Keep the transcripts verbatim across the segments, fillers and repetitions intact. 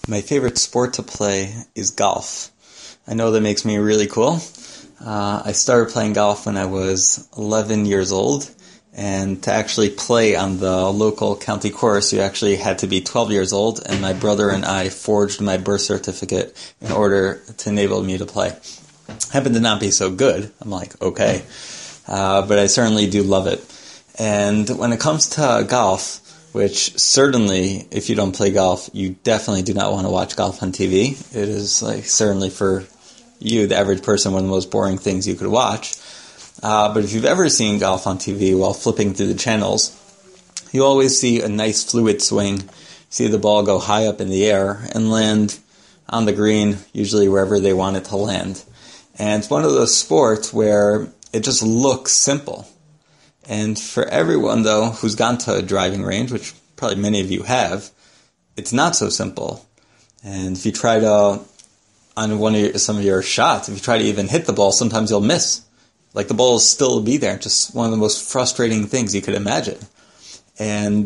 My favorite sport to play is golf. I know that makes me really cool. Uh, I started playing golf when I was eleven years old, and to actually play on the local county course, you actually had to be twelve years old, and my brother and I forged my birth certificate in order to enable me to play. Happened to not be so good. I'm like, okay. Uh, but I certainly do love it. And when it comes to golf, which certainly, if you don't play golf, you definitely do not want to watch golf on T V. It is like certainly for you, the average person, one of the most boring things you could watch. Uh, but if you've ever seen golf on T V while flipping through the channels, you always see a nice fluid swing, see the ball go high up in the air and land on the green, usually wherever they want it to land. And it's one of those sports where it just looks simple. And for everyone, though, who's gone to a driving range, which probably many of you have, it's not so simple. And if you try to, on one of your, some of your shots, if you try to even hit the ball, sometimes you'll miss. Like the ball will still be there. Just one of the most frustrating things you could imagine. And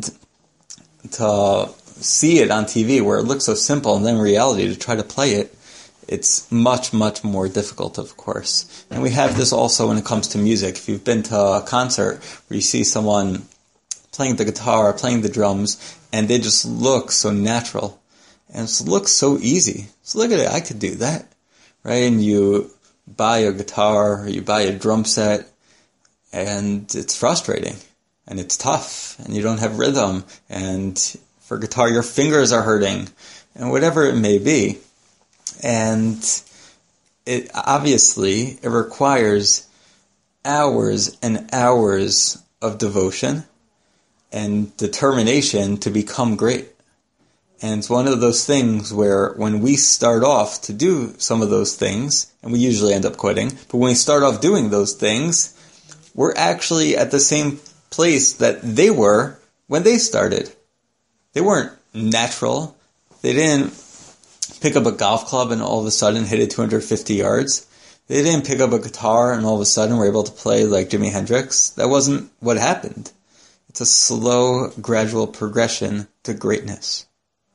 to see it on T V where it looks so simple, and then in reality to try to play it, it's much, much more difficult, of course. And we have this also when it comes to music. If you've been to a concert where you see someone playing the guitar, playing the drums, and they just look so natural. And it looks so easy. So look at it, I could do that. Right? And you buy a guitar, or you buy a drum set, and it's frustrating. And it's tough. And you don't have rhythm. And for guitar, your fingers are hurting. And whatever it may be. And it obviously it requires hours and hours of devotion and determination to become great. And it's one of those things where when we start off to do some of those things, and we usually end up quitting, but when we start off doing those things, we're actually at the same place that they were when they started. They weren't natural. They didn't pick up a golf club and all of a sudden hit it two hundred fifty yards. They didn't pick up a guitar and all of a sudden were able to play like Jimi Hendrix. That wasn't what happened. It's a slow, gradual progression to greatness.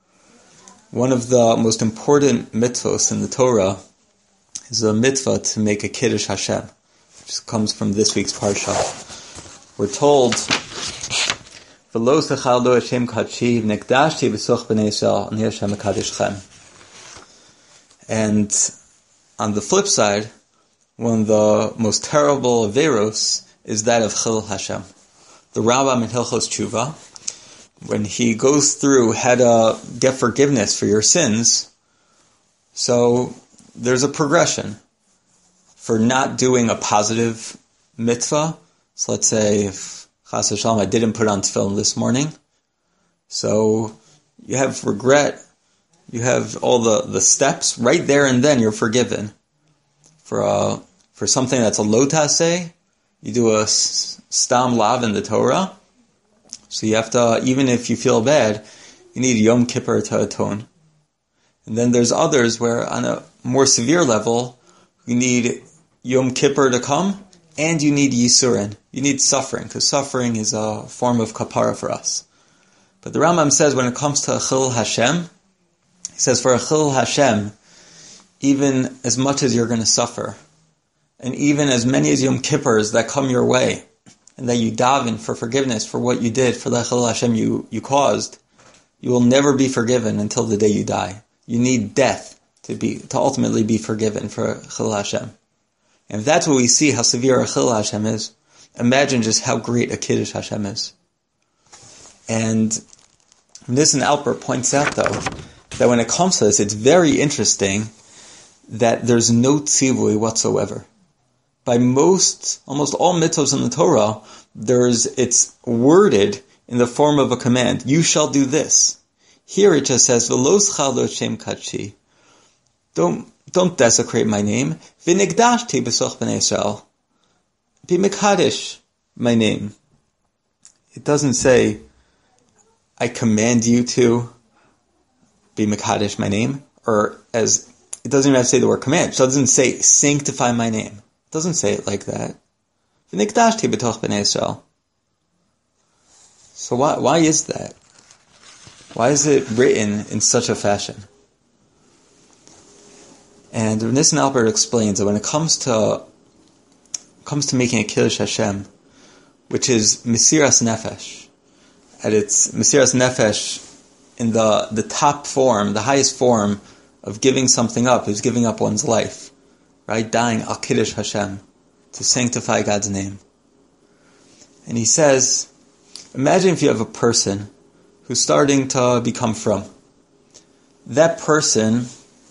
One of the most important mitzvahs in the Torah is a mitzvah to make a Kiddush Hashem, which comes from this week's Parsha. We're told, V'lo sechal lo Hashem kadshi v'nekdashti b'soch b'nei Yisrael ani Hashem mekadeschem. And on the flip side, one of the most terrible averos is that of Chil Hashem. The Rambam in Hilchos Tshuva, when he goes through how to get forgiveness for your sins, so there's a progression for not doing a positive mitzvah. So let's say if Chas v'Shalom I didn't put on tefillin this morning, so you have regret. You have all the, the steps right there and then you're forgiven. For a, for something that's a lo taseh, you do a stam lav in the Torah. So you have to, even if you feel bad, you need Yom Kippur to atone. And then there's others where on a more severe level, you need Yom Kippur to come, and you need Yisurin. You need suffering, because suffering is a form of kapara for us. But the Rambam says when it comes to Chil Hashem, he says, for Chil Hashem, even as much as you're going to suffer, and even as many as Yom Kippurs that come your way, and that you daven for forgiveness for what you did, for the Chil Hashem you, you caused, you will never be forgiven until the day you die. You need death to be to ultimately be forgiven for Chil Hashem. And if that's what we see, how severe a Chil Hashem is, imagine just how great a Kiddush Hashem is. And Nissen Alper points out, though, that when it comes to this, it's very interesting that there's no tzivui whatsoever. By most, almost all mitzvahs in the Torah, there's it's worded in the form of a command. You shall do this. Here it just says, V'lo schal lo Shem kadshi. Don't don't desecrate my name. V'nigdashti b'soch b'nei Yisrael. Be mekadesh my name. It doesn't say, I command you to be mekadesh my name, or as it doesn't even have to say the word command. So it doesn't say sanctify my name. It doesn't say it like that. V'nikdashti b'toch b'nei Yisrael. So why why is that? Why is it written in such a fashion? And Rav Nissen Alpert explains that when it comes to comes to making a Kiddush Hashem, which is Mesiras Nefesh, at its Mesiras Nefesh, in the, the top form, the highest form of giving something up, is giving up one's life, right? Dying al Kiddush Hashem, to sanctify God's name. And he says, imagine if you have a person who's starting to become from. That person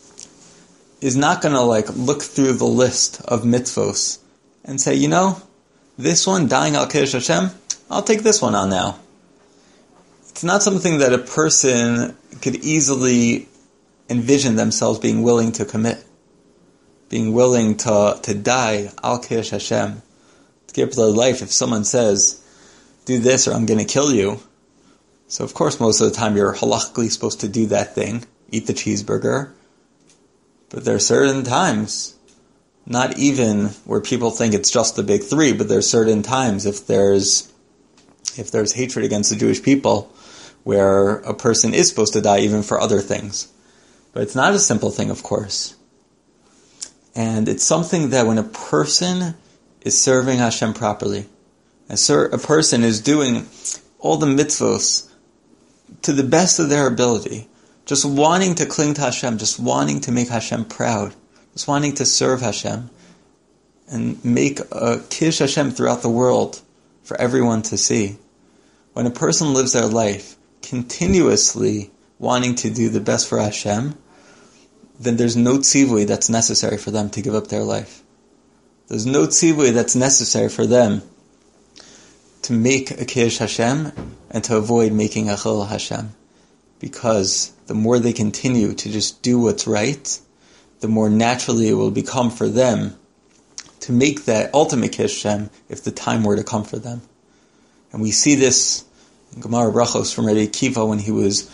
is not going to like look through the list of mitzvos and say, you know, this one, dying al Kiddush Hashem, I'll take this one on now. It's not something that a person could easily envision themselves being willing to commit, being willing to, to die al Kiddush Hashem, to give up their life. If someone says, do this or I'm going to kill you, so of course most of the time you're halakhically supposed to do that thing, eat the cheeseburger, but there are certain times, not even where people think it's just the big three, but there are certain times if there's if there's hatred against the Jewish people, where a person is supposed to die even for other things. But it's not a simple thing, of course. And it's something that when a person is serving Hashem properly, a, ser- a person is doing all the mitzvos to the best of their ability, just wanting to cling to Hashem, just wanting to make Hashem proud, just wanting to serve Hashem, and make a Kiddush Hashem throughout the world for everyone to see. When a person lives their life continuously wanting to do the best for Hashem, then there's no tzivui that's necessary for them to give up their life. There's no tzivui that's necessary for them to make a Kiddush Hashem and to avoid making a Chilul Hashem. Because the more they continue to just do what's right, the more naturally it will become for them to make that ultimate Kiddush Hashem if the time were to come for them. And we see this in Gemara Brachos from Rabbi Akiva when he was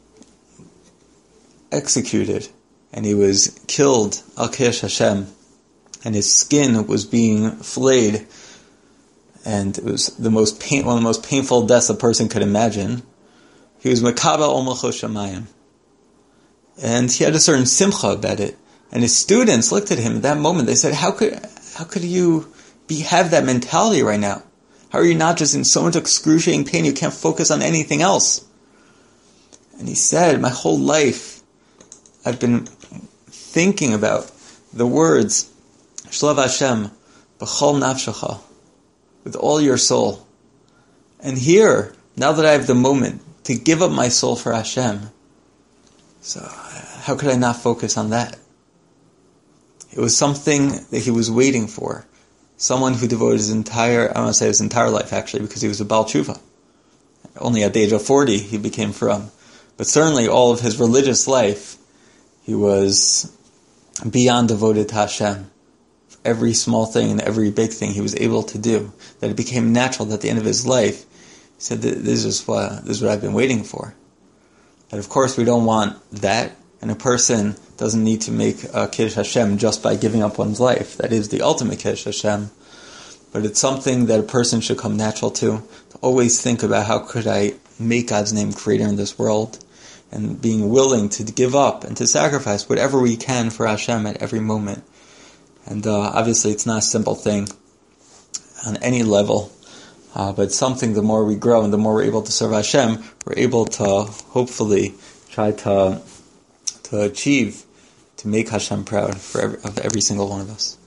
executed and he was killed al Kiddush Hashem, and his skin was being flayed, and it was the most pain, one of the most painful deaths a person could imagine. He was Makabel Ol Malchus Shamayim, and he had a certain simcha about it. And his students looked at him at that moment. They said, "How could how could you be have that mentality right now? How are you not just in so much excruciating pain you can't focus on anything else?" And he said, "My whole life, I've been thinking about the words, Shlav Hashem, b'chol nafshecha, with all your soul. And here, now that I have the moment to give up my soul for Hashem, so how could I not focus on that?" It was something that he was waiting for. Someone who devoted his entire, I don't want to say his entire life actually, because he was a Baal Tshuva. Only at the age of forty he became from. But certainly all of his religious life, he was beyond devoted to Hashem. Every small thing and every big thing he was able to do, that it became natural that at the end of his life, he said, this is what, this is what I've been waiting for. And of course we don't want that, and a person doesn't need to make a Kiddush Hashem just by giving up one's life. That is the ultimate Kiddush Hashem. But it's something that a person should come natural to, to always think about how could I make God's name greater in this world, and being willing to give up and to sacrifice whatever we can for Hashem at every moment. And uh, obviously it's not a simple thing on any level, uh, but something the more we grow and the more we're able to serve Hashem, we're able to hopefully try to to achieve, to make Hashem proud for every, of every single one of us.